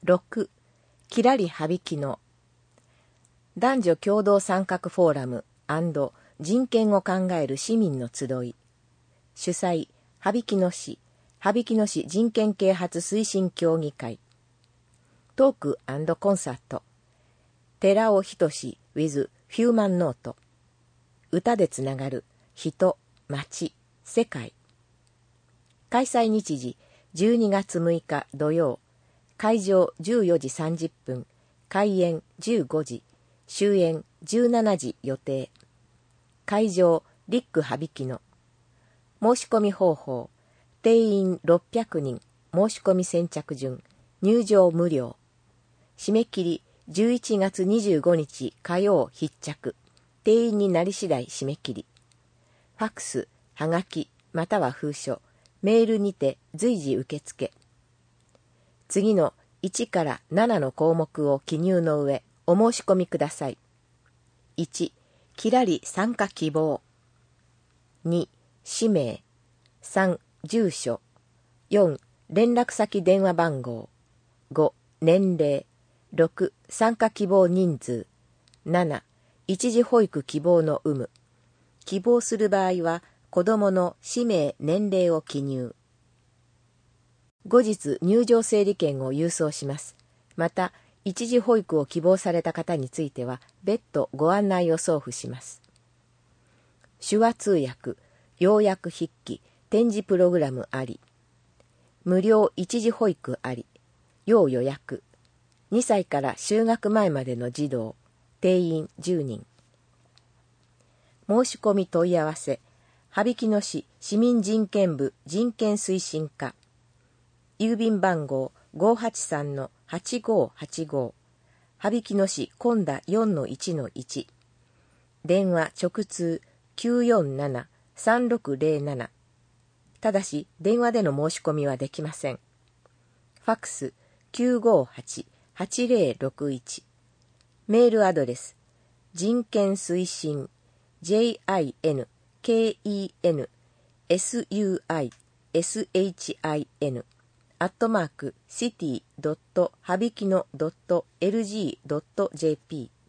6. きらりはびきの男女共同参画フォーラム&人権を考える市民の集い。主催、羽曳野市人権啓発推進協議会。トーク&コンサート。寺尾仁 with ヒューマンノート。歌でつながる人、町、世界。開催日時12月6日土曜。会場14時30分。開演15時。終演17時予定。会場リック羽曳野。申し込み方法。定員600人。申し込み先着順。入場無料。締め切り11月25日火曜必着。定員になり次第締め切り。ファクス、はがき、または封書、メールにて随時受付。次の1から7の項目を記入の上、お申し込みください。1、きらり参加希望。2、氏名。3、住所。4、連絡先電話番号。5、年齢。6、参加希望人数。7、一時保育希望の有無。希望する場合は、子どもの氏名、年齢を記入。後日、入場整理券を郵送します。また、一時保育を希望された方については、別途ご案内を送付します。手話通訳、要約筆記、展示プログラムあり。無料一時保育あり。要予約。2歳から就学前までの児童。定員10人。申し込み問い合わせ。羽曳野市市民人権部人権推進課。郵便番号 583-8585。羽曳野市今田 4-1-1。電話直通 947-3607。ただし、電話での申し込みはできません。ファクス 958-8061。メールアドレス。人権推進 JINKENSUISHIN @city.habikino.lg.jp